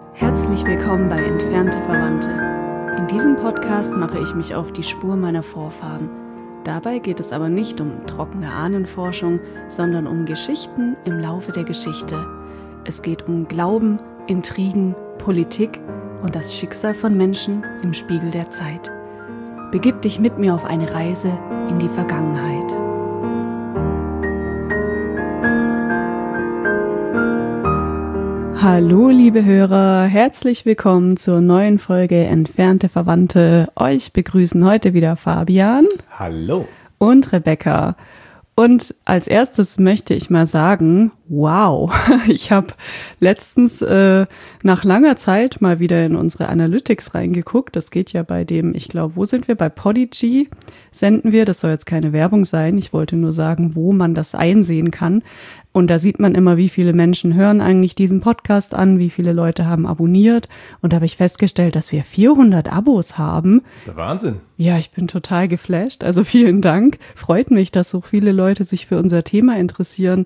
Herzlich willkommen bei Entfernte Verwandte. In diesem Podcast mache ich mich auf die Spur meiner Vorfahren. Dabei geht es aber nicht um trockene Ahnenforschung, sondern um Geschichten im Laufe der Geschichte. Es geht um Glauben, Intrigen, Politik und das Schicksal von Menschen im Spiegel der Zeit. Begib dich mit mir auf eine Reise in die Vergangenheit. Hallo liebe Hörer, herzlich willkommen zur neuen Folge Entfernte Verwandte. Euch begrüßen heute wieder Fabian. Hallo. Und Rebecca. Und als erstes möchte ich mal sagen, wow, ich habe letztens nach langer Zeit mal wieder in unsere Analytics reingeguckt. Das geht ja bei dem, ich glaube, wo sind wir? Bei Podigy senden wir. Das soll jetzt keine Werbung sein. Ich wollte nur sagen, wo man das einsehen kann. Und da sieht man immer, wie viele Menschen hören eigentlich diesen Podcast an, wie viele Leute haben abonniert. Und da habe ich festgestellt, dass wir 400 Abos haben. Der Wahnsinn. Ja, ich bin total geflasht. Also vielen Dank. Freut mich, dass so viele Leute sich für unser Thema interessieren.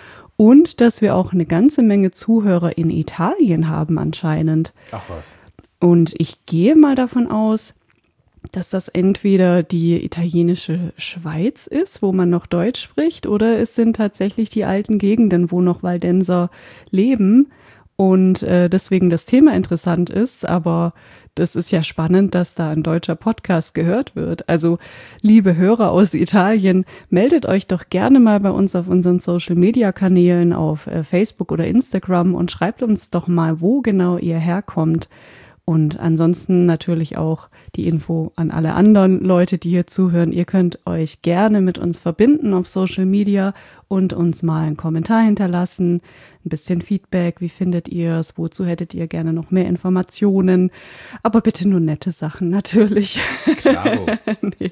Und dass wir auch eine ganze Menge Zuhörer in Italien haben anscheinend. Ach was. Und ich gehe mal davon aus, dass das entweder die italienische Schweiz ist, wo man noch Deutsch spricht, oder es sind tatsächlich die alten Gegenden, wo noch Waldenser leben und deswegen das Thema interessant ist. Aber das ist ja spannend, dass da ein deutscher Podcast gehört wird. Also, liebe Hörer aus Italien, meldet euch doch gerne mal bei uns auf unseren Social-Media-Kanälen auf Facebook oder Instagram und schreibt uns doch mal, wo genau ihr herkommt. Und ansonsten natürlich auch die Info an alle anderen Leute, die hier zuhören. Ihr könnt euch gerne mit uns verbinden auf Social Media und uns mal einen Kommentar hinterlassen, ein bisschen Feedback, wie findet ihr es, wozu hättet ihr gerne noch mehr Informationen, aber bitte nur nette Sachen natürlich. Klaro. Nee.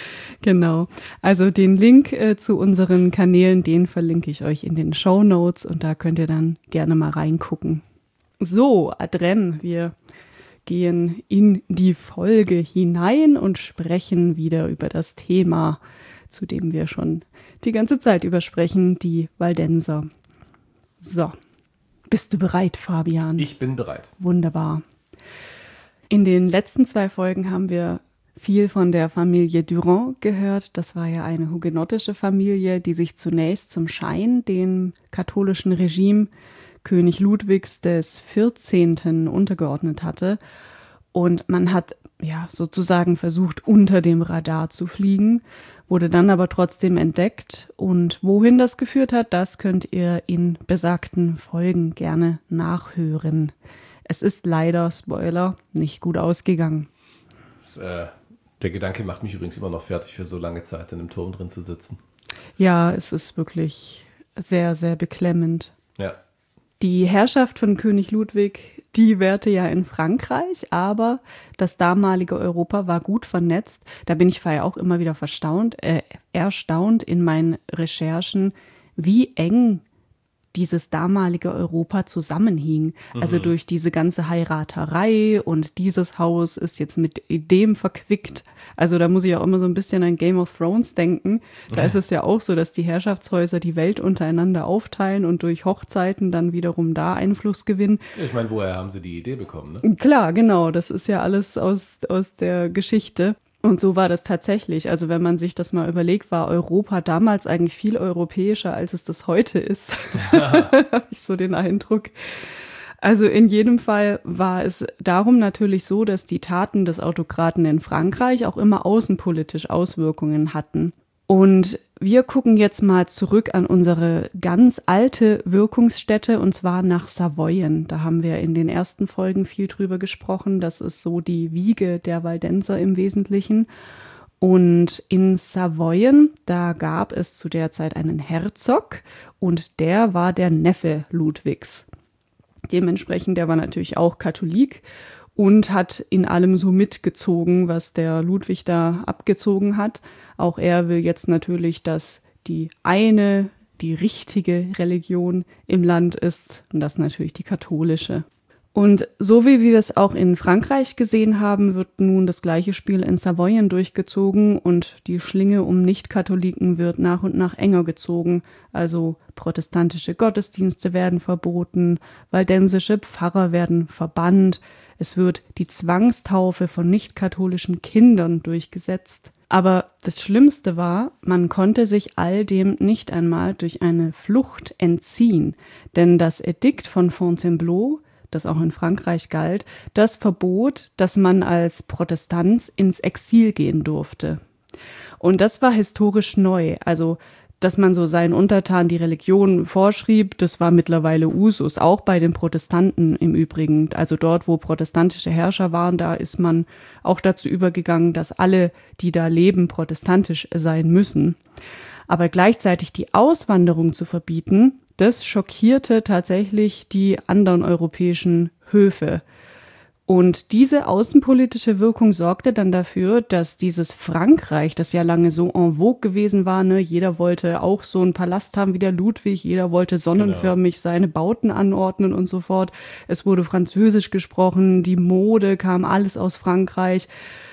Genau, also den Link zu unseren Kanälen, den verlinke ich euch in den Shownotes und da könnt ihr dann gerne mal reingucken. So, Adrem, wir gehen in die Folge hinein und sprechen wieder über das Thema, zu dem wir schon die ganze Zeit übersprechen, die Waldenser. So, bist du bereit, Fabian? Ich bin bereit. Wunderbar. In den letzten 2 Folgen haben wir viel von der Familie Durand gehört. Das war ja eine hugenottische Familie, die sich zunächst zum Schein dem katholischen Regime König Ludwigs des 14. untergeordnet hatte. Und man hat ja sozusagen versucht, unter dem Radar zu fliegen, wurde dann aber trotzdem entdeckt. Und wohin das geführt hat, das könnt ihr in besagten Folgen gerne nachhören. Es ist leider, Spoiler, nicht gut ausgegangen. Der Gedanke macht mich übrigens immer noch fertig, für so lange Zeit in einem Turm drin zu sitzen. Ja, es ist wirklich sehr, sehr beklemmend. Ja. Die Herrschaft von König Ludwig, die währte ja in Frankreich, aber das damalige Europa war gut vernetzt. Da bin ich vorher auch immer wieder erstaunt in meinen Recherchen, wie eng dieses damalige Europa zusammenhing. Also durch diese ganze Heiraterei und dieses Haus ist jetzt mit dem verquickt. Also da muss ich auch immer so ein bisschen an Game of Thrones denken. Da ist es ja auch so, dass die Herrschaftshäuser die Welt untereinander aufteilen und durch Hochzeiten dann wiederum da Einfluss gewinnen. Ich meine, woher haben sie die Idee bekommen, ne? Klar, genau. Das ist ja alles aus der Geschichte. Und so war das tatsächlich. Also wenn man sich das mal überlegt, war Europa damals eigentlich viel europäischer, als es das heute ist. Habe ich so den Eindruck. Also in jedem Fall war es darum natürlich so, dass die Taten des Autokraten in Frankreich auch immer außenpolitisch Auswirkungen hatten. Und wir gucken jetzt mal zurück an unsere ganz alte Wirkungsstätte, und zwar nach Savoyen. Da haben wir in den ersten Folgen viel drüber gesprochen. Das ist so die Wiege der Waldenser im Wesentlichen. Und in Savoyen, da gab es zu der Zeit einen Herzog und der war der Neffe Ludwigs. Dementsprechend, der war natürlich auch Katholik und hat in allem so mitgezogen, was der Ludwig da abgezogen hat. Auch er will jetzt natürlich, dass die richtige Religion im Land ist, und das natürlich die katholische. Und so wie wir es auch in Frankreich gesehen haben, wird nun das gleiche Spiel in Savoyen durchgezogen und die Schlinge um Nicht-Katholiken wird nach und nach enger gezogen. Also protestantische Gottesdienste werden verboten, waldensische Pfarrer werden verbannt, es wird die Zwangstaufe von nicht-katholischen Kindern durchgesetzt. Aber das Schlimmste war, man konnte sich all dem nicht einmal durch eine Flucht entziehen, denn das Edikt von Fontainebleau, das auch in Frankreich galt, das verbot, dass man als Protestant ins Exil gehen durfte. Und das war historisch neu, also dass man so seinen Untertanen die Religion vorschrieb, das war mittlerweile Usus, auch bei den Protestanten im Übrigen. Also dort, wo protestantische Herrscher waren, da ist man auch dazu übergegangen, dass alle, die da leben, protestantisch sein müssen. Aber gleichzeitig die Auswanderung zu verbieten, das schockierte tatsächlich die anderen europäischen Höfe. Und diese außenpolitische Wirkung sorgte dann dafür, dass dieses Frankreich, das ja lange so en vogue gewesen war, ne, jeder wollte auch so einen Palast haben wie der Ludwig, jeder wollte sonnenförmig seine Bauten anordnen und so fort. Es wurde Französisch gesprochen, die Mode kam alles aus Frankreich.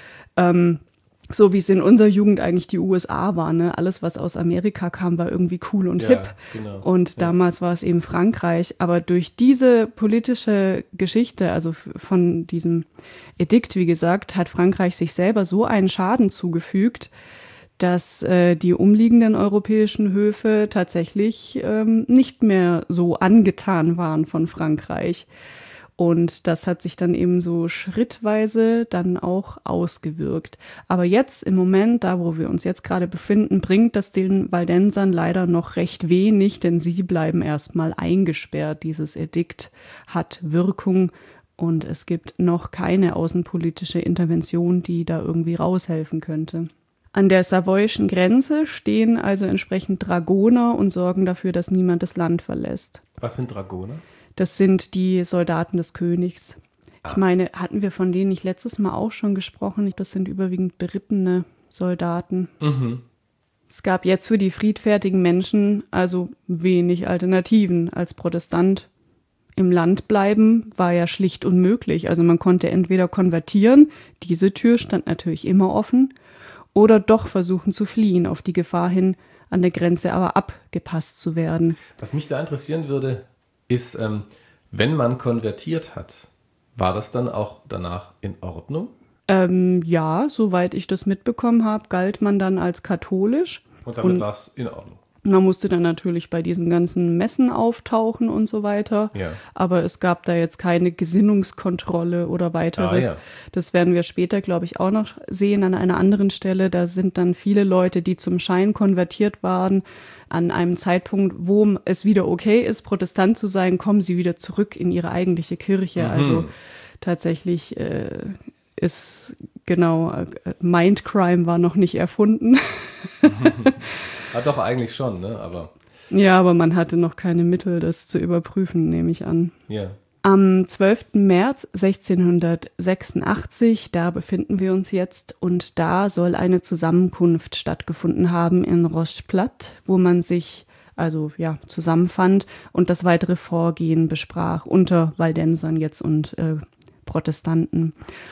So wie es in unserer Jugend eigentlich die USA war, ne? Alles, was aus Amerika kam, war irgendwie cool und hip. Genau. Und damals war es eben Frankreich. Aber durch diese politische Geschichte, also von diesem Edikt, wie gesagt, hat Frankreich sich selber so einen Schaden zugefügt, dass die umliegenden europäischen Höfe tatsächlich nicht mehr so angetan waren von Frankreich. Und das hat sich dann eben so schrittweise dann auch ausgewirkt. Aber jetzt im Moment, da wo wir uns jetzt gerade befinden, bringt das den Waldensern leider noch recht wenig, denn sie bleiben erstmal eingesperrt. Dieses Edikt hat Wirkung und es gibt noch keine außenpolitische Intervention, die da irgendwie raushelfen könnte. An der savoyischen Grenze stehen also entsprechend Dragoner und sorgen dafür, dass niemand das Land verlässt. Was sind Dragoner? Das sind die Soldaten des Königs. Ich meine, hatten wir von denen nicht letztes Mal auch schon gesprochen? Das sind überwiegend berittene Soldaten. Mhm. Es gab jetzt für die friedfertigen Menschen also wenig Alternativen. Als Protestant im Land bleiben war ja schlicht unmöglich. Also man konnte entweder konvertieren, diese Tür stand natürlich immer offen, oder doch versuchen zu fliehen, auf die Gefahr hin, an der Grenze aber abgepasst zu werden. Was mich da interessieren würde, ist, wenn man konvertiert hat, war das dann auch danach in Ordnung? Ja, soweit ich das mitbekommen habe, galt man dann als katholisch. Und damit war es in Ordnung? Man musste dann natürlich bei diesen ganzen Messen auftauchen und so weiter. Ja. Aber es gab da jetzt keine Gesinnungskontrolle oder weiteres. Ja. Das werden wir später, glaube ich, auch noch sehen an einer anderen Stelle. Da sind dann viele Leute, die zum Schein konvertiert waren. An einem Zeitpunkt, wo es wieder okay ist, Protestant zu sein, kommen sie wieder zurück in ihre eigentliche Kirche. Mhm. Also tatsächlich ist Mindcrime war noch nicht erfunden. Ja, doch, eigentlich schon, ne? Aber ja, aber man hatte noch keine Mittel, das zu überprüfen, nehme ich an. ja. Am 12. März 1686, da befinden wir uns jetzt, und da soll eine Zusammenkunft stattgefunden haben in Rocheplat, wo man sich zusammenfand und das weitere Vorgehen besprach unter Waldensern jetzt und Protestanten.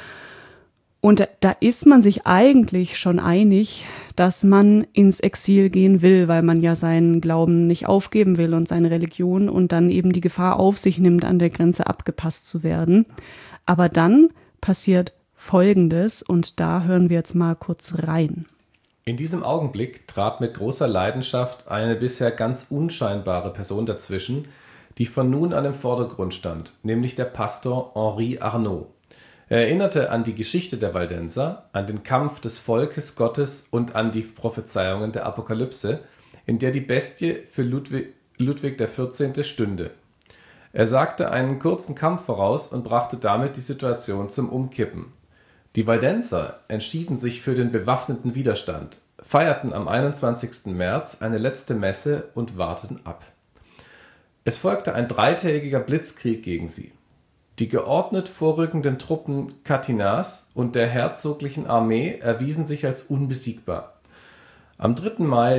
Und da ist man sich eigentlich schon einig, dass man ins Exil gehen will, weil man ja seinen Glauben nicht aufgeben will und seine Religion und dann eben die Gefahr auf sich nimmt, an der Grenze abgepasst zu werden. Aber dann passiert Folgendes und da hören wir jetzt mal kurz rein. In diesem Augenblick trat mit großer Leidenschaft eine bisher ganz unscheinbare Person dazwischen, die von nun an im Vordergrund stand, nämlich der Pastor Henri Arnaud. Er erinnerte an die Geschichte der Waldenser, an den Kampf des Volkes Gottes und an die Prophezeiungen der Apokalypse, in der die Bestie für Ludwig XIV. Stünde. Er sagte einen kurzen Kampf voraus und brachte damit die Situation zum Umkippen. Die Waldenser entschieden sich für den bewaffneten Widerstand, feierten am 21. März eine letzte Messe und warteten ab. Es folgte ein 3-tägiger Blitzkrieg gegen sie. Die geordnet vorrückenden Truppen Catinats und der herzoglichen Armee erwiesen sich als unbesiegbar. Am 3. Mai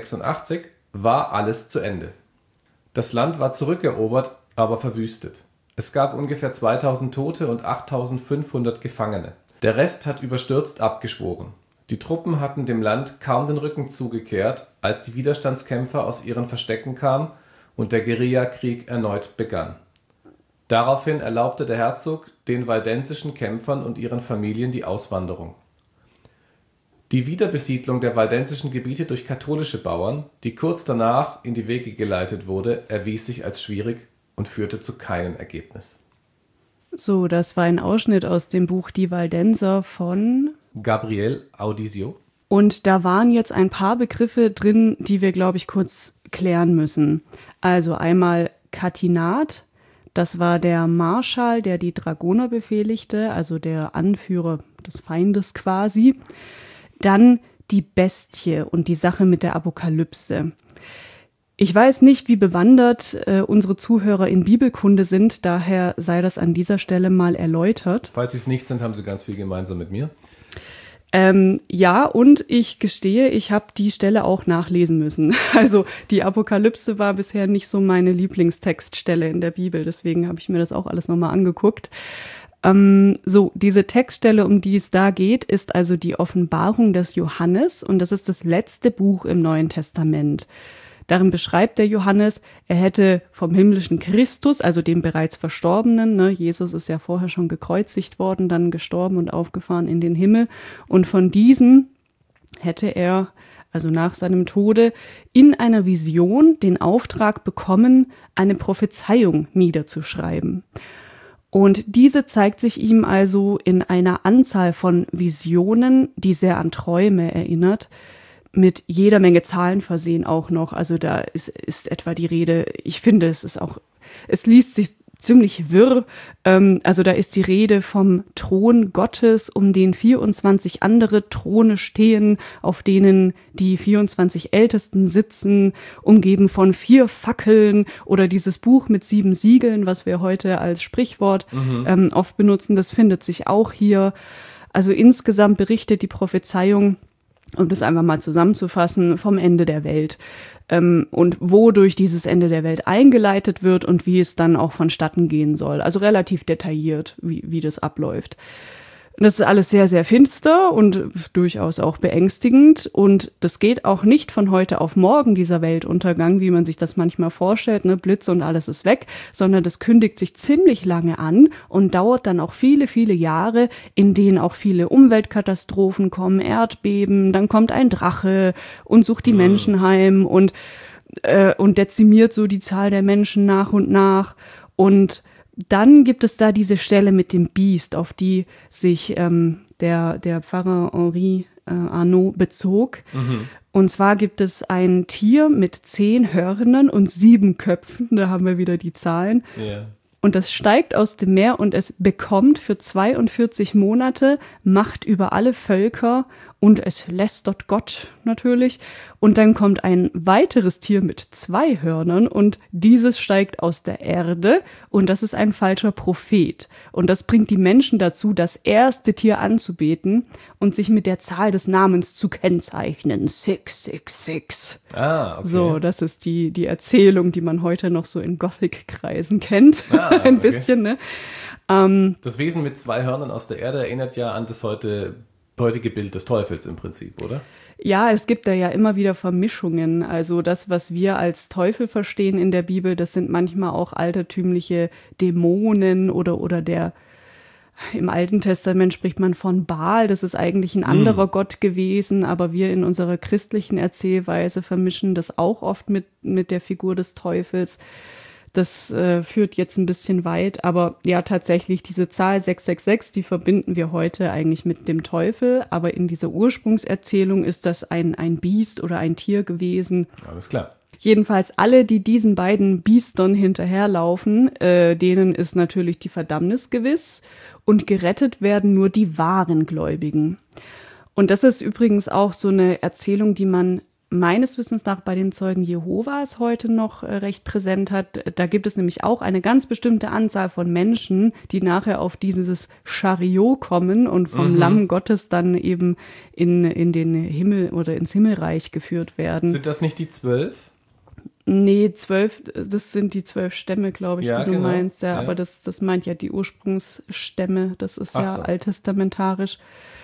1686 war alles zu Ende. Das Land war zurückerobert, aber verwüstet. Es gab ungefähr 2000 Tote und 8500 Gefangene. Der Rest hat überstürzt abgeschworen. Die Truppen hatten dem Land kaum den Rücken zugekehrt, als die Widerstandskämpfer aus ihren Verstecken kamen und der Guerillakrieg erneut begann. Daraufhin erlaubte der Herzog den waldensischen Kämpfern und ihren Familien die Auswanderung. Die Wiederbesiedlung der waldensischen Gebiete durch katholische Bauern, die kurz danach in die Wege geleitet wurde, erwies sich als schwierig und führte zu keinem Ergebnis. So, das war ein Ausschnitt aus dem Buch Die Waldenser von Gabriel Audisio. Und da waren jetzt ein paar Begriffe drin, die wir, glaube ich, kurz klären müssen. Also einmal Catinat, das war der Marschall, der die Dragoner befehligte, also der Anführer des Feindes quasi. Dann die Bestie und die Sache mit der Apokalypse. Ich weiß nicht, wie bewandert unsere Zuhörer in Bibelkunde sind, daher sei das an dieser Stelle mal erläutert. Falls sie es nicht sind, haben sie ganz viel gemeinsam mit mir. Ja, und ich gestehe, ich habe die Stelle auch nachlesen müssen. Also die Apokalypse war bisher nicht so meine Lieblingstextstelle in der Bibel, deswegen habe ich mir das auch alles nochmal angeguckt. So, diese Textstelle, um die es da geht, ist also die Offenbarung des Johannes und das ist das letzte Buch im Neuen Testament. Darin beschreibt der Johannes, er hätte vom himmlischen Christus, also dem bereits Verstorbenen, ne, Jesus ist ja vorher schon gekreuzigt worden, dann gestorben und aufgefahren in den Himmel. Und von diesem hätte er, also nach seinem Tode, in einer Vision den Auftrag bekommen, eine Prophezeiung niederzuschreiben. Und diese zeigt sich ihm also in einer Anzahl von Visionen, die sehr an Träume erinnert, mit jeder Menge Zahlen versehen auch noch. Also da ist etwa die Rede, ich finde, es liest sich ziemlich wirr. Also da ist die Rede vom Thron Gottes, um den 24 andere Throne stehen, auf denen die 24 Ältesten sitzen, umgeben von 4 Fackeln oder dieses Buch mit 7 Siegeln, was wir heute als Sprichwort oft benutzen, das findet sich auch hier. Also insgesamt berichtet die Prophezeiung, um das einfach mal zusammenzufassen, vom Ende der Welt und wodurch dieses Ende der Welt eingeleitet wird und wie es dann auch vonstatten gehen soll. Also relativ detailliert, wie das abläuft. Das ist alles sehr, sehr finster und durchaus auch beängstigend und das geht auch nicht von heute auf morgen, dieser Weltuntergang, wie man sich das manchmal vorstellt, ne, Blitz und alles ist weg, sondern das kündigt sich ziemlich lange an und dauert dann auch viele, viele Jahre, in denen auch viele Umweltkatastrophen kommen, Erdbeben, dann kommt ein Drache und sucht die Menschen heim und dezimiert so die Zahl der Menschen nach und nach und dann gibt es da diese Stelle mit dem Biest, auf die sich der Pfarrer Henri Arnaud bezog. Und zwar gibt es ein Tier mit 10 Hörnern und 7 Köpfen, da haben wir wieder die Zahlen. Yeah. Und das steigt aus dem Meer und es bekommt für 42 Monate Macht über alle Völker und es lästert Gott natürlich. Und dann kommt ein weiteres Tier mit 2 Hörnern und dieses steigt aus der Erde und das ist ein falscher Prophet. Und das bringt die Menschen dazu, das erste Tier anzubeten und sich mit der Zahl des Namens zu kennzeichnen. 666. Ah, okay. So, das ist die Erzählung, die man heute noch so in Gothic-Kreisen kennt. Ein bisschen, ne? Das Wesen mit 2 Hörnern aus der Erde erinnert ja an das heutige Bild des Teufels im Prinzip, oder? Ja, es gibt da ja immer wieder Vermischungen. Also das, was wir als Teufel verstehen in der Bibel, das sind manchmal auch altertümliche Dämonen oder im Alten Testament spricht man von Baal, das ist eigentlich ein anderer Gott gewesen, aber wir in unserer christlichen Erzählweise vermischen das auch oft mit der Figur des Teufels. Das führt jetzt ein bisschen weit, aber ja, tatsächlich diese Zahl 666, die verbinden wir heute eigentlich mit dem Teufel, aber in dieser Ursprungserzählung ist das ein Biest oder ein Tier gewesen. Alles klar. Jedenfalls alle, die diesen beiden Biestern hinterherlaufen, denen ist natürlich die Verdammnis gewiss und gerettet werden nur die wahren Gläubigen. Und das ist übrigens auch so eine Erzählung, die man meines Wissens nach bei den Zeugen Jehovas heute noch recht präsent hat. Da gibt es nämlich auch eine ganz bestimmte Anzahl von Menschen, die nachher auf dieses Chariot kommen und vom Lamm Gottes dann eben in den Himmel oder ins Himmelreich geführt werden. Sind das nicht die 12? Nee, 12, das sind die 12 Stämme, glaube ich, Ja, die du genau. meinst. Ja, Ja. aber das meint ja die Ursprungsstämme. Das ist Ach ja so. alttestamentarisch.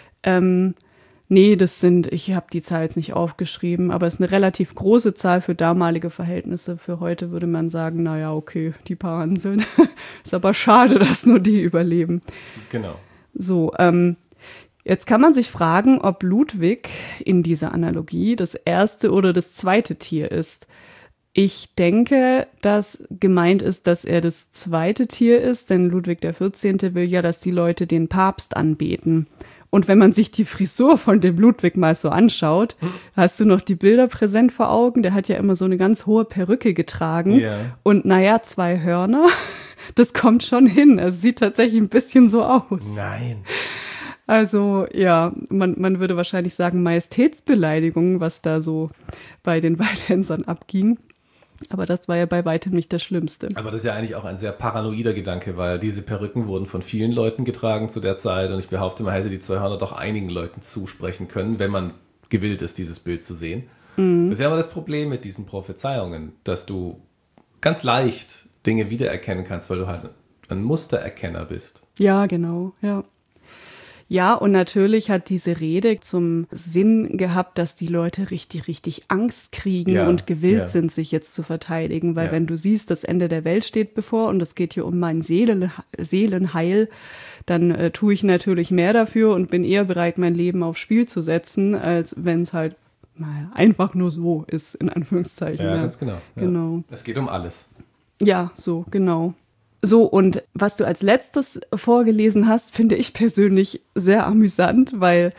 Nee, ich habe die Zahl jetzt nicht aufgeschrieben, aber es ist eine relativ große Zahl für damalige Verhältnisse. Für heute würde man sagen, naja, okay, die paar Hanseln. Ist aber schade, dass nur die überleben. Genau. So, jetzt kann man sich fragen, ob Ludwig in dieser Analogie das erste oder das zweite Tier ist. Ich denke, dass gemeint ist, dass er das zweite Tier ist, denn Ludwig XIV. Will ja, dass die Leute den Papst anbeten. Und wenn man sich die Frisur von dem Ludwig mal so anschaut, hast du noch die Bilder präsent vor Augen. Der hat ja immer so eine ganz hohe Perücke getragen. Ja. Und naja, 2 Hörner, das kommt schon hin. Also sieht tatsächlich ein bisschen so aus. Nein. Also ja, man würde wahrscheinlich sagen Majestätsbeleidigung, was da so bei den Waldhänsern abging. Aber das war ja bei weitem nicht das Schlimmste. Aber das ist ja eigentlich auch ein sehr paranoider Gedanke, weil diese Perücken wurden von vielen Leuten getragen zu der Zeit und ich behaupte, man hätte die 2 Hörner doch einigen Leuten zusprechen können, wenn man gewillt ist, dieses Bild zu sehen. Das ist ja immer das Problem mit diesen Prophezeiungen, dass du ganz leicht Dinge wiedererkennen kannst, weil du halt ein Mustererkenner bist. Ja, genau, ja. Ja, und natürlich hat diese Rede zum Sinn gehabt, dass die Leute richtig, richtig Angst kriegen Ja, und gewillt ja. sind, sich jetzt zu verteidigen. Weil Ja. wenn du siehst, das Ende der Welt steht bevor und es geht hier um mein Seelenheil, dann tue ich natürlich mehr dafür und bin eher bereit, mein Leben aufs Spiel zu setzen, als wenn es halt einfach nur so ist, in Anführungszeichen. Ja, ganz genau. Ja. Genau. Es geht um alles. Ja, so, genau. So, und was du als letztes vorgelesen hast, finde ich persönlich sehr amüsant, weil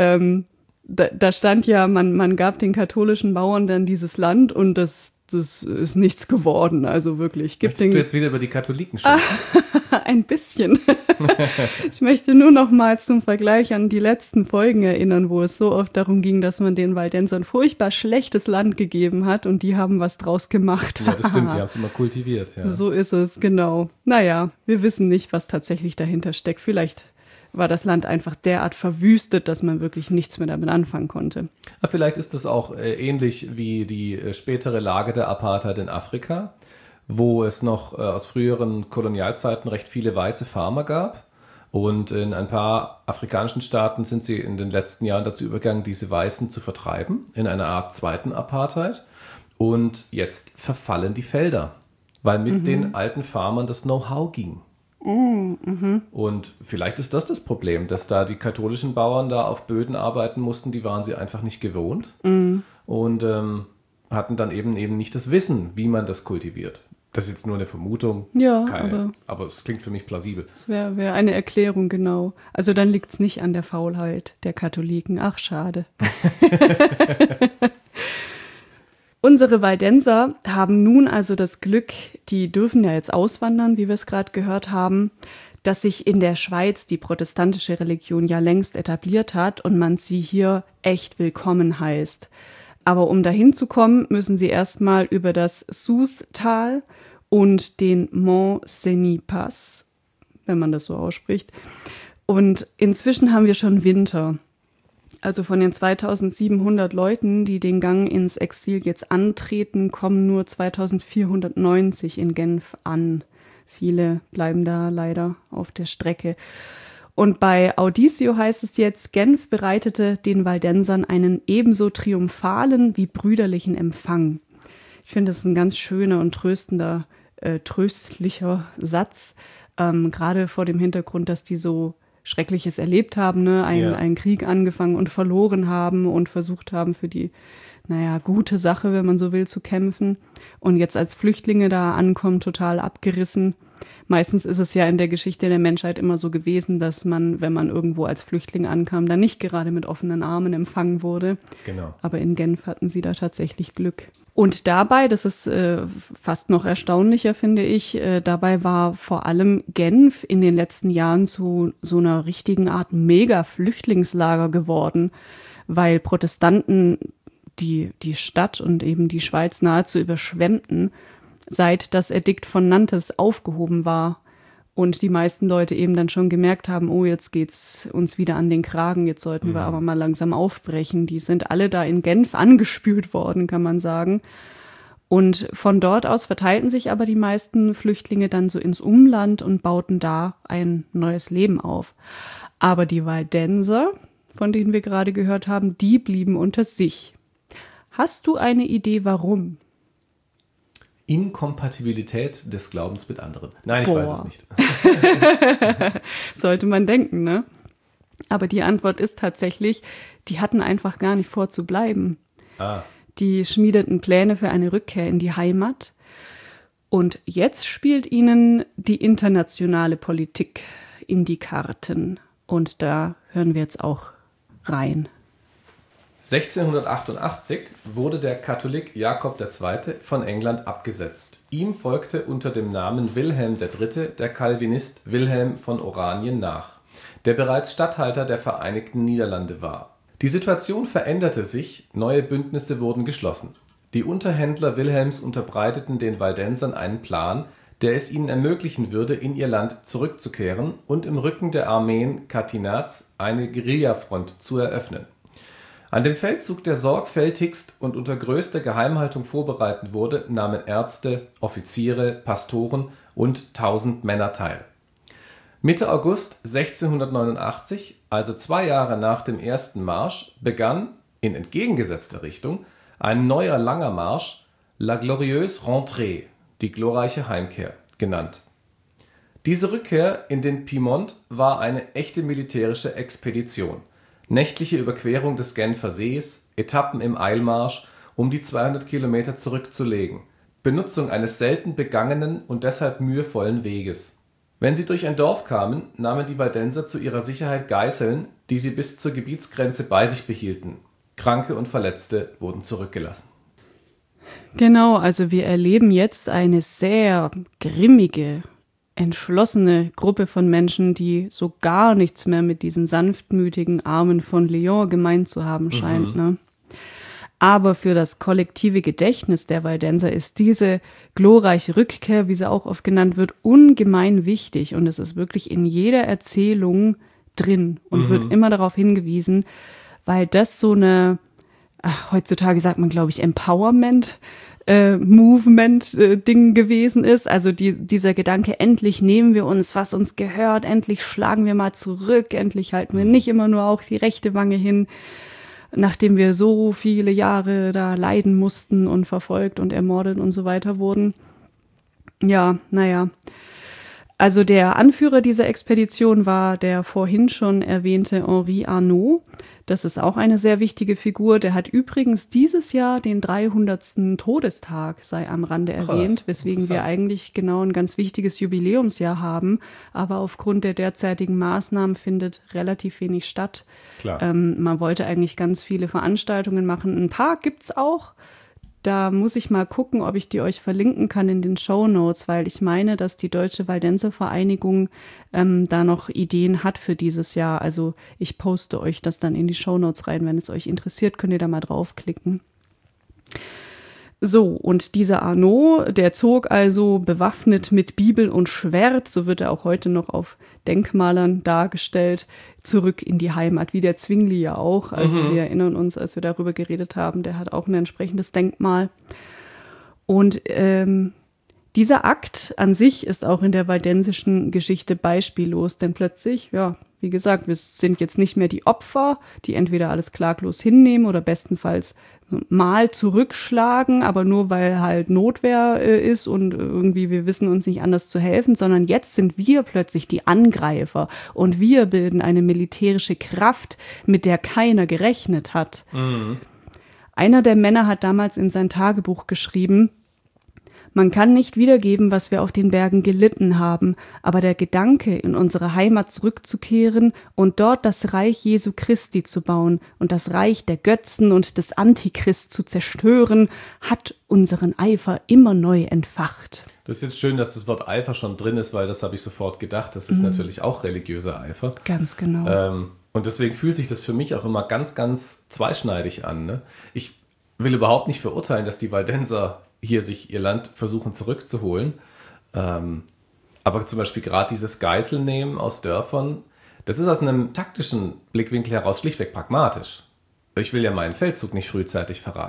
da stand ja, man gab den katholischen Bauern dann dieses Land und das ist nichts geworden. Also wirklich. Möchtest du jetzt wieder über die Katholiken sprechen? Ein bisschen. Ich möchte nur noch mal zum Vergleich an die letzten Folgen erinnern, wo es so oft darum ging, dass man den Waldensern furchtbar schlechtes Land gegeben hat und die haben was draus gemacht. Ja, das stimmt, die haben es immer kultiviert. Ja. So ist es, genau. Naja, wir wissen nicht, was tatsächlich dahinter steckt. Vielleicht war das Land einfach derart verwüstet, dass man wirklich nichts mehr damit anfangen konnte. Aber vielleicht ist das auch ähnlich wie die spätere Lage der Apartheid in Afrika, wo es noch aus früheren Kolonialzeiten recht viele weiße Farmer gab. Und in ein paar afrikanischen Staaten sind sie in den letzten Jahren dazu übergegangen, diese Weißen zu vertreiben, in einer Art zweiten Apartheid. Und jetzt verfallen die Felder, weil mit den alten Farmern das Know-how ging. Und vielleicht ist das Problem, dass da die katholischen Bauern da auf Böden arbeiten mussten, die waren sie einfach nicht gewohnt und hatten dann eben nicht das Wissen, wie man das kultiviert. Das ist jetzt nur eine Vermutung, Ja, aber es klingt für mich plausibel. das wär eine Erklärung, genau. Also dann liegt es nicht an der Faulheit der Katholiken. Ach, schade. Unsere Waldenser haben nun also das Glück, die dürfen ja jetzt auswandern, wie wir es gerade gehört haben, dass sich in der Schweiz die protestantische Religion ja längst etabliert hat und man sie hier echt willkommen heißt. Aber um dahin zu kommen, müssen sie erstmal über das Soustal und den Mont Cenis-Pass, wenn man das so ausspricht. Und inzwischen haben wir schon Winter. Also von den 2700 Leuten, die den Gang ins Exil jetzt antreten, kommen nur 2490 in Genf an. Viele bleiben da leider auf der Strecke. Und bei Audicio heißt es jetzt, Genf bereitete den Waldensern einen ebenso triumphalen wie brüderlichen Empfang. Ich finde, das ist ein ganz schöner und tröstlicher Satz, gerade vor dem Hintergrund, dass die so Schreckliches erlebt haben, ne? Einen Krieg angefangen und verloren haben und versucht haben, für die, gute Sache, wenn man so will, zu kämpfen. Und jetzt als Flüchtlinge da ankommen, total abgerissen. Meistens ist es ja in der Geschichte der Menschheit immer so gewesen, dass man, wenn man irgendwo als Flüchtling ankam, dann nicht gerade mit offenen Armen empfangen wurde. Genau. Aber in Genf hatten sie da tatsächlich Glück. Und dabei, das ist fast noch erstaunlicher, finde ich, dabei war vor allem Genf in den letzten Jahren zu so einer richtigen Art Mega-Flüchtlingslager geworden, weil Protestanten die Stadt und eben die Schweiz nahezu überschwemmten, seit das Edikt von Nantes aufgehoben war und die meisten Leute eben dann schon gemerkt haben, oh, jetzt geht's uns wieder an den Kragen, jetzt sollten wir aber mal langsam aufbrechen. Die sind alle da in Genf angespült worden, kann man sagen. Und von dort aus verteilten sich aber die meisten Flüchtlinge dann so ins Umland und bauten da ein neues Leben auf. Aber die Waldenser, von denen wir gerade gehört haben, die blieben unter sich. Hast du eine Idee, warum? Inkompatibilität des Glaubens mit anderen. Nein, ich weiß es nicht. Sollte man denken, ne? Aber die Antwort ist tatsächlich, die hatten einfach gar nicht vor zu bleiben. Die schmiedeten Pläne für eine Rückkehr in die Heimat. Und jetzt spielt ihnen die internationale Politik in die Karten. Und da hören wir jetzt auch rein. 1688 wurde der Katholik Jakob II. Von England abgesetzt. Ihm folgte unter dem Namen Wilhelm III. Der Calvinist Wilhelm von Oranien nach, der bereits Statthalter der Vereinigten Niederlande war. Die Situation veränderte sich, neue Bündnisse wurden geschlossen. Die Unterhändler Wilhelms unterbreiteten den Waldensern einen Plan, der es ihnen ermöglichen würde, in ihr Land zurückzukehren und im Rücken der Armeen Catinats eine Guerillafront zu eröffnen. An dem Feldzug, der sorgfältigst und unter größter Geheimhaltung vorbereitet wurde, nahmen Ärzte, Offiziere, Pastoren und 1000 Männer teil. Mitte August 1689, also 2 Jahre nach dem ersten Marsch, begann, in entgegengesetzter Richtung, ein neuer langer Marsch, La Glorieuse Rentrée, die glorreiche Heimkehr, genannt. Diese Rückkehr in den Piemont war eine echte militärische Expedition. Nächtliche Überquerung des Genfer Sees, Etappen im Eilmarsch, um die 200 Kilometer zurückzulegen, Benutzung eines selten begangenen und deshalb mühevollen Weges. Wenn sie durch ein Dorf kamen, nahmen die Waldenser zu ihrer Sicherheit Geiseln, die sie bis zur Gebietsgrenze bei sich behielten. Kranke und Verletzte wurden zurückgelassen. Genau, also wir erleben jetzt eine sehr grimmige, entschlossene Gruppe von Menschen, die so gar nichts mehr mit diesen sanftmütigen Armen von Lyon gemeint zu haben scheint. Ne? Aber für das kollektive Gedächtnis der Waldenser ist diese glorreiche Rückkehr, wie sie auch oft genannt wird, ungemein wichtig. Und es ist wirklich in jeder Erzählung drin und wird immer darauf hingewiesen, weil das so eine, heutzutage sagt man, glaube ich, Empowerment Movement-Ding gewesen ist. Also dieser Gedanke, endlich nehmen wir uns, was uns gehört, endlich schlagen wir mal zurück, endlich halten wir nicht immer nur auch die rechte Wange hin, nachdem wir so viele Jahre da leiden mussten und verfolgt und ermordet und so weiter wurden. Ja, naja. Also der Anführer dieser Expedition war der vorhin schon erwähnte Henri Arnauld. Das ist auch eine sehr wichtige Figur. Der hat übrigens dieses Jahr den 300. Todestag, sei am Rande erwähnt, weswegen wir eigentlich genau ein ganz wichtiges Jubiläumsjahr haben. Aber aufgrund der derzeitigen Maßnahmen findet relativ wenig statt. Klar. Man wollte eigentlich ganz viele Veranstaltungen machen. Ein paar gibt's auch. Da muss ich mal gucken, ob ich die euch verlinken kann in den Shownotes, weil ich meine, dass die Deutsche Waldenser Vereinigung da noch Ideen hat für dieses Jahr. Also ich poste euch das dann in die Shownotes rein. Wenn es euch interessiert, könnt ihr da mal draufklicken. So, und dieser Arnauld, der zog also bewaffnet mit Bibel und Schwert, so wird er auch heute noch auf Denkmalern dargestellt, zurück in die Heimat, wie der Zwingli ja auch. Also wir erinnern uns, als wir darüber geredet haben, der hat auch ein entsprechendes Denkmal. Und dieser Akt an sich ist auch in der waldensischen Geschichte beispiellos, denn plötzlich, ja, wie gesagt, wir sind jetzt nicht mehr die Opfer, die entweder alles klaglos hinnehmen oder bestenfalls mal zurückschlagen, aber nur weil halt Notwehr ist und irgendwie wir wissen uns nicht anders zu helfen, sondern jetzt sind wir plötzlich die Angreifer und wir bilden eine militärische Kraft, mit der keiner gerechnet hat. Einer der Männer hat damals in sein Tagebuch geschrieben: Man kann nicht wiedergeben, was wir auf den Bergen gelitten haben, aber der Gedanke, in unsere Heimat zurückzukehren und dort das Reich Jesu Christi zu bauen und das Reich der Götzen und des Antichrist zu zerstören, hat unseren Eifer immer neu entfacht. Das ist jetzt schön, dass das Wort Eifer schon drin ist, weil das habe ich sofort gedacht. Das ist natürlich auch religiöser Eifer. Ganz genau. Und deswegen fühlt sich das für mich auch immer ganz, ganz zweischneidig an. Ne? Ich will überhaupt nicht verurteilen, dass die Waldenser hier sich ihr Land versuchen zurückzuholen. Aber zum Beispiel gerade dieses Geiselnehmen aus Dörfern, das ist aus einem taktischen Blickwinkel heraus schlichtweg pragmatisch. Ich will ja meinen Feldzug nicht frühzeitig verraten.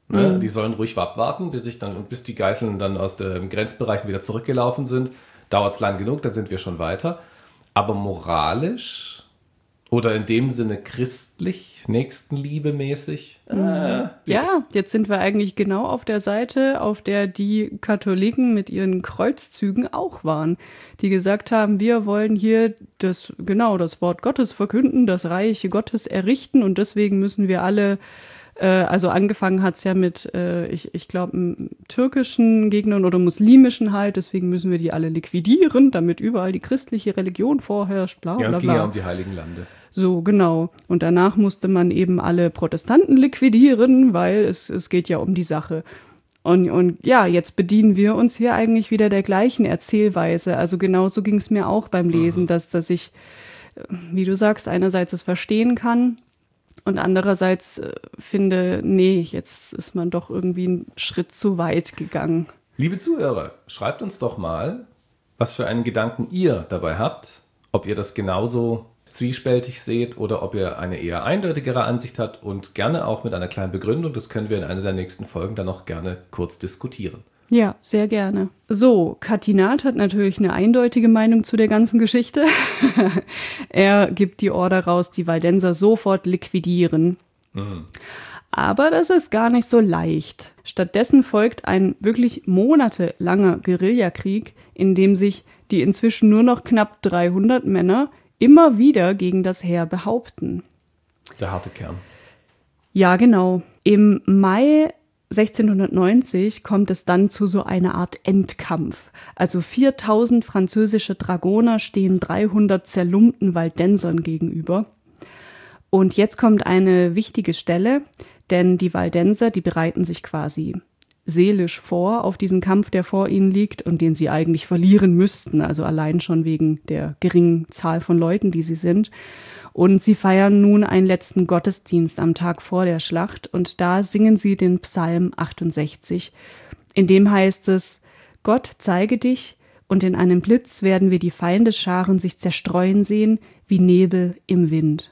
Ne? Die sollen ruhig abwarten, bis die Geiseln dann aus den Grenzbereichen wieder zurückgelaufen sind. Dauert es lang genug, dann sind wir schon weiter. Aber moralisch oder in dem Sinne christlich, nächstenliebemäßig. Ja, jetzt sind wir eigentlich genau auf der Seite, auf der die Katholiken mit ihren Kreuzzügen auch waren, die gesagt haben, wir wollen hier das Wort Gottes verkünden, das Reich Gottes errichten und deswegen müssen wir alle, also angefangen hat es ja mit, ich glaube, türkischen Gegnern oder muslimischen halt, deswegen müssen wir die alle liquidieren, damit überall die christliche Religion vorherrscht, bla bla bla. Ja, es ging ja um die Heiligen Lande. So, genau. Und danach musste man eben alle Protestanten liquidieren, weil es geht ja um die Sache. Und ja, jetzt bedienen wir uns hier eigentlich wieder der gleichen Erzählweise. Also genauso ging es mir auch beim Lesen, dass ich, wie du sagst, einerseits es verstehen kann und andererseits finde, nee, jetzt ist man doch irgendwie einen Schritt zu weit gegangen. Liebe Zuhörer, schreibt uns doch mal, was für einen Gedanken ihr dabei habt, ob ihr das genauso zwiespältig seht oder ob ihr eine eher eindeutigere Ansicht habt und gerne auch mit einer kleinen Begründung. Das können wir in einer der nächsten Folgen dann noch gerne kurz diskutieren. Ja, sehr gerne. So, Catinat hat natürlich eine eindeutige Meinung zu der ganzen Geschichte. Er gibt die Order raus, die Waldenser sofort liquidieren. Aber das ist gar nicht so leicht. Stattdessen folgt ein wirklich monatelanger Guerillakrieg, in dem sich die inzwischen nur noch knapp 300 Männer immer wieder gegen das Heer behaupten. Der harte Kern. Ja, genau. Im Mai 1690 kommt es dann zu so einer Art Endkampf. Also 4000 französische Dragoner stehen 300 zerlumpten Waldensern gegenüber. Und jetzt kommt eine wichtige Stelle, denn die Waldenser, die bereiten sich quasi seelisch vor auf diesen Kampf, der vor ihnen liegt und den sie eigentlich verlieren müssten, also allein schon wegen der geringen Zahl von Leuten, die sie sind. Und sie feiern nun einen letzten Gottesdienst am Tag vor der Schlacht und da singen sie den Psalm 68, in dem heißt es: Gott, zeige dich, und in einem Blitz werden wir die Feindesscharen sich zerstreuen sehen, wie Nebel im Wind.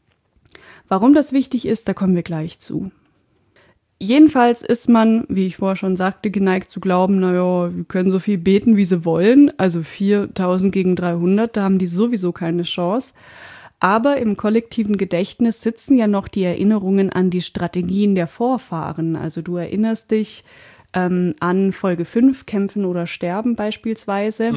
Warum das wichtig ist, da kommen wir gleich zu. Jedenfalls ist man, wie ich vorher schon sagte, geneigt zu glauben, naja, wir können so viel beten, wie sie wollen. Also 4000 gegen 300, da haben die sowieso keine Chance. Aber im kollektiven Gedächtnis sitzen ja noch die Erinnerungen an die Strategien der Vorfahren. Also du erinnerst dich an Folge 5, Kämpfen oder Sterben beispielsweise.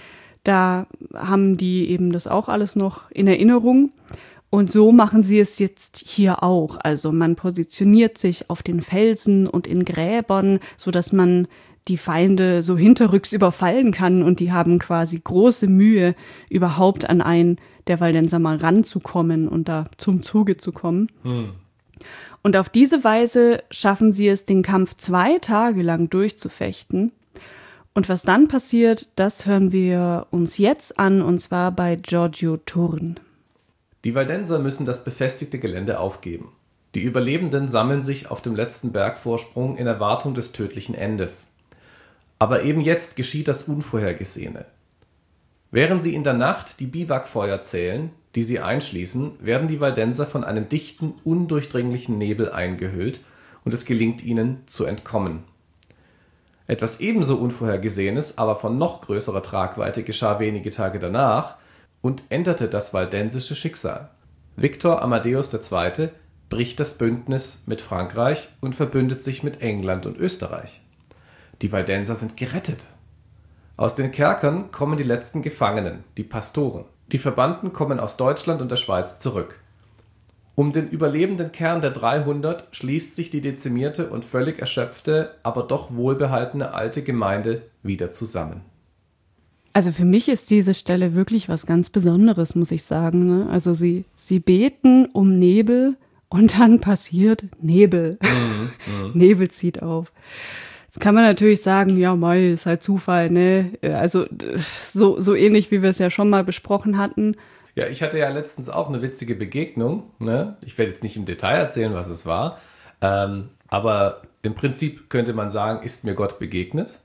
Da haben die eben das auch alles noch in Erinnerung. Und so machen sie es jetzt hier auch. Also man positioniert sich auf den Felsen und in Gräbern, sodass man die Feinde so hinterrücks überfallen kann. Und die haben quasi große Mühe, überhaupt an einen der Waldenser mal ranzukommen und da zum Zuge zu kommen. Und auf diese Weise schaffen sie es, den Kampf 2 Tage lang durchzufechten. Und was dann passiert, das hören wir uns jetzt an, und zwar bei Giorgio Turn. Die Waldenser müssen das befestigte Gelände aufgeben. Die Überlebenden sammeln sich auf dem letzten Bergvorsprung in Erwartung des tödlichen Endes. Aber eben jetzt geschieht das Unvorhergesehene. Während sie in der Nacht die Biwakfeuer zählen, die sie einschließen, werden die Waldenser von einem dichten, undurchdringlichen Nebel eingehüllt und es gelingt ihnen, zu entkommen. Etwas ebenso Unvorhergesehenes, aber von noch größerer Tragweite geschah wenige Tage danach und änderte das waldensische Schicksal. Viktor Amadeus II. Bricht das Bündnis mit Frankreich und verbündet sich mit England und Österreich. Die Waldenser sind gerettet. Aus den Kerkern kommen die letzten Gefangenen, die Pastoren. Die Verbannten kommen aus Deutschland und der Schweiz zurück. Um den überlebenden Kern der 300 schließt sich die dezimierte und völlig erschöpfte, aber doch wohlbehaltene alte Gemeinde wieder zusammen. Also für mich ist diese Stelle wirklich was ganz Besonderes, muss ich sagen. Ne? Also sie beten um Nebel und dann passiert Nebel. Nebel zieht auf. Jetzt kann man natürlich sagen, ja, mei, ist halt Zufall, ne? Also so ähnlich, wie wir es ja schon mal besprochen hatten. Ja, ich hatte ja letztens auch eine witzige Begegnung. Ne? Ich werde jetzt nicht im Detail erzählen, was es war. Aber im Prinzip könnte man sagen, ist mir Gott begegnet.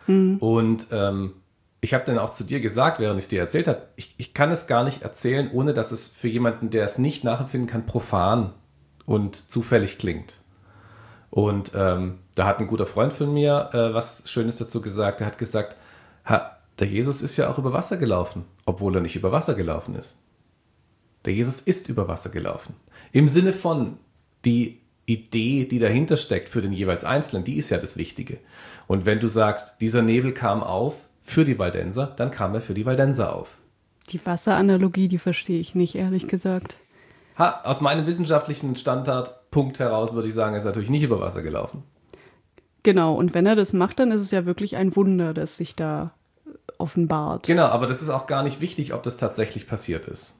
Und ich habe dann auch zu dir gesagt, während ich es dir erzählt habe, ich kann es gar nicht erzählen, ohne dass es für jemanden, der es nicht nachempfinden kann, profan und zufällig klingt. Und da hat ein guter Freund von mir was Schönes dazu gesagt. Er hat gesagt, der Jesus ist ja auch über Wasser gelaufen, obwohl er nicht über Wasser gelaufen ist. Der Jesus ist über Wasser gelaufen. Im Sinne von, die Idee, die dahinter steckt für den jeweils Einzelnen, die ist ja das Wichtige. Und wenn du sagst, dieser Nebel kam auf für die Waldenser, dann kam er für die Waldenser auf. Die Wasseranalogie, die verstehe ich nicht, ehrlich gesagt. Aus meinem wissenschaftlichen Standardpunkt heraus würde ich sagen, er ist natürlich nicht über Wasser gelaufen. Genau, und wenn er das macht, dann ist es ja wirklich ein Wunder, das sich da offenbart. Genau, aber das ist auch gar nicht wichtig, ob das tatsächlich passiert ist.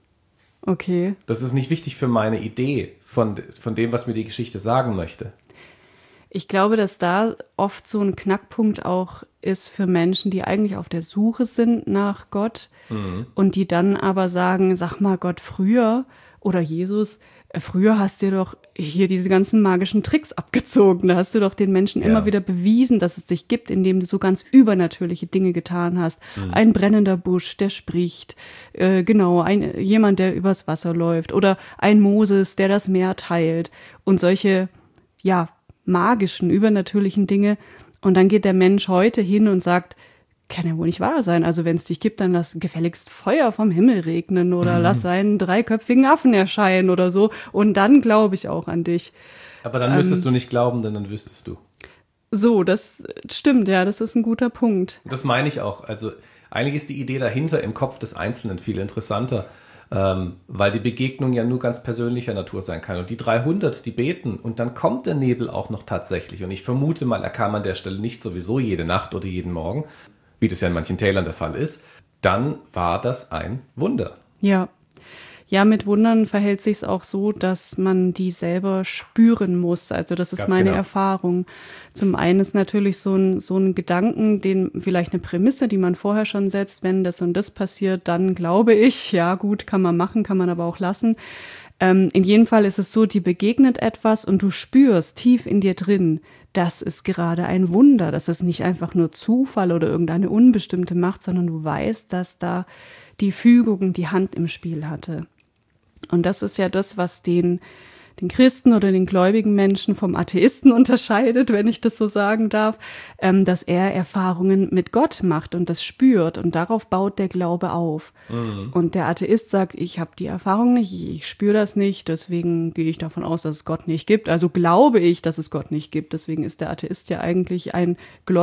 Okay. Das ist nicht wichtig für meine Idee von dem, was mir die Geschichte sagen möchte. Ich glaube, dass da oft so ein Knackpunkt auch ist für Menschen, die eigentlich auf der Suche sind nach Gott und die dann aber sagen, sag mal Gott, früher oder Jesus, früher hast du doch hier diese ganzen magischen Tricks abgezogen. Da hast du doch den Menschen immer wieder bewiesen, dass es dich gibt, indem du so ganz übernatürliche Dinge getan hast. Ein brennender Busch, der spricht. Jemand, der übers Wasser läuft. Oder ein Moses, der das Meer teilt. Und solche, magischen, übernatürlichen Dinge. Und dann geht der Mensch heute hin und sagt, kann ja wohl nicht wahr sein. Also wenn es dich gibt, dann lass gefälligst Feuer vom Himmel regnen oder lass einen dreiköpfigen Affen erscheinen oder so. Und dann glaube ich auch an dich. Aber dann müsstest du nicht glauben, denn dann wüsstest du. So, das stimmt, ja, das ist ein guter Punkt. Das meine ich auch. Also eigentlich ist die Idee dahinter im Kopf des Einzelnen viel interessanter, weil die Begegnung ja nur ganz persönlicher Natur sein kann. Und die 300, die beten und dann kommt der Nebel auch noch tatsächlich. Und ich vermute mal, er kam an der Stelle nicht sowieso jede Nacht oder jeden Morgen, wie das ja in manchen Tälern der Fall ist, dann war das ein Wunder. Ja. Ja, mit Wundern verhält sich es auch so, dass man die selber spüren muss. Also das ist Ganz meine genau. Erfahrung. Zum einen ist natürlich so ein Gedanken, vielleicht eine Prämisse, die man vorher schon setzt, wenn das und das passiert, dann glaube ich, ja gut, kann man machen, kann man aber auch lassen. In jedem Fall ist es so, dir begegnet etwas und du spürst tief in dir drin, das ist gerade ein Wunder. Das ist nicht einfach nur Zufall oder irgendeine unbestimmte Macht, sondern du weißt, dass da die Fügung die Hand im Spiel hatte. Und das ist ja das, was den Christen oder den gläubigen Menschen vom Atheisten unterscheidet, wenn ich das so sagen darf, dass er Erfahrungen mit Gott macht und das spürt und darauf baut der Glaube auf. Und der Atheist sagt, ich habe die Erfahrung nicht, ich spüre das nicht, deswegen gehe ich davon aus, dass es Gott nicht gibt. Also glaube ich, dass es Gott nicht gibt. Deswegen ist der Atheist ja eigentlich ein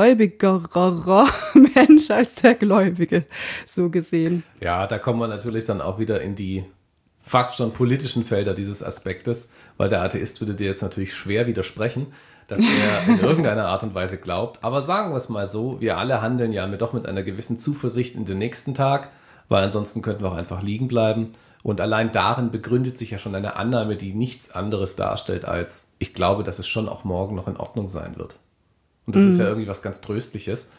gläubigerer Mensch als der Gläubige, so gesehen. Ja, da kommen wir natürlich dann auch wieder in die fast schon politischen Felder dieses Aspektes, weil der Atheist würde dir jetzt natürlich schwer widersprechen, dass er in irgendeiner Art und Weise glaubt. Aber sagen wir es mal so, wir alle handeln ja doch mit einer gewissen Zuversicht in den nächsten Tag, weil ansonsten könnten wir auch einfach liegen bleiben. Und allein darin begründet sich ja schon eine Annahme, die nichts anderes darstellt als, ich glaube, dass es schon auch morgen noch in Ordnung sein wird. Und das ist ja irgendwie was ganz Tröstliches.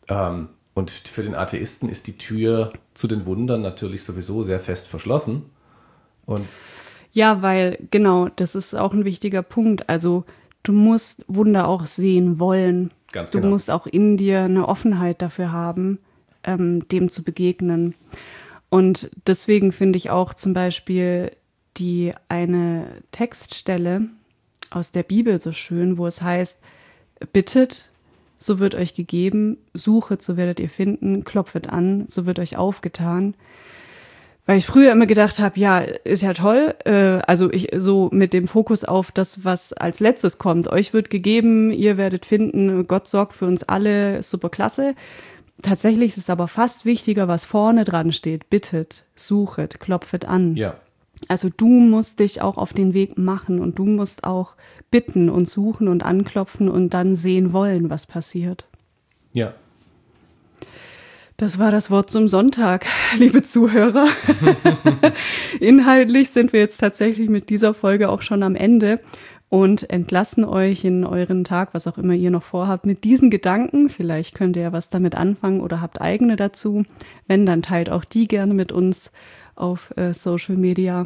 Und für den Atheisten ist die Tür zu den Wundern natürlich sowieso sehr fest verschlossen. Und ja, weil, genau, das ist auch ein wichtiger Punkt. Also du musst Wunder auch sehen wollen. Ganz Du genau. musst auch in dir eine Offenheit dafür haben, dem zu begegnen. Und deswegen finde ich auch zum Beispiel die eine Textstelle aus der Bibel so schön, wo es heißt, bittet, so wird euch gegeben, suchet, so werdet ihr finden, klopfet an, so wird euch aufgetan. Weil ich früher immer gedacht habe, ja, ist ja toll, also ich so mit dem Fokus auf das, was als letztes kommt. Euch wird gegeben, ihr werdet finden, Gott sorgt für uns alle, ist super klasse. Tatsächlich ist es aber fast wichtiger, was vorne dran steht. Bittet, suchet, klopfet an. ja, Also du musst dich auch auf den Weg machen und du musst auch bitten und suchen und anklopfen und dann sehen wollen, was passiert. ja. Das war das Wort zum Sonntag, liebe Zuhörer. Inhaltlich sind wir jetzt tatsächlich mit dieser Folge auch schon am Ende und entlassen euch in euren Tag, was auch immer ihr noch vorhabt, mit diesen Gedanken. Vielleicht könnt ihr ja was damit anfangen oder habt eigene dazu. Wenn, dann teilt auch die gerne mit uns auf Social Media.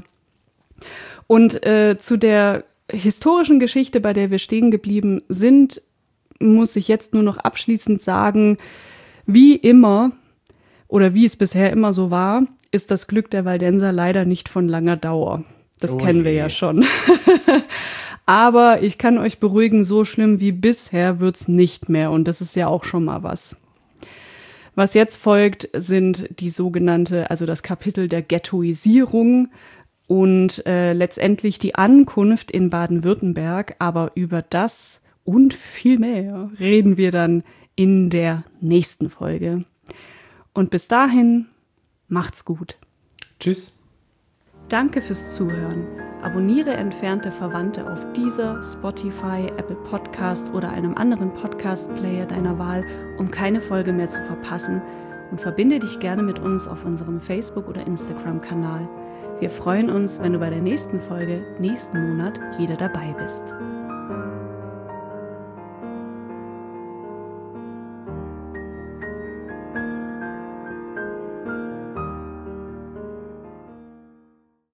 Und zu der historischen Geschichte, bei der wir stehen geblieben sind, muss ich jetzt nur noch abschließend sagen, wie immer oder wie es bisher immer so war, ist das Glück der Waldenser leider nicht von langer Dauer. Das kennen wir ja schon. Aber ich kann euch beruhigen, so schlimm wie bisher wird's nicht mehr. Und das ist ja auch schon mal was. Was jetzt folgt, sind die sogenannte, also das Kapitel der Ghettoisierung und letztendlich die Ankunft in Baden-Württemberg. Aber über das und viel mehr reden wir dann in der nächsten Folge. Und bis dahin, macht's gut. Tschüss. Danke fürs Zuhören. Abonniere entfernte Verwandte auf Deezer, Spotify, Apple Podcast oder einem anderen Podcast-Player deiner Wahl, um keine Folge mehr zu verpassen, und verbinde dich gerne mit uns auf unserem Facebook- oder Instagram-Kanal. Wir freuen uns, wenn du bei der nächsten Folge nächsten Monat wieder dabei bist.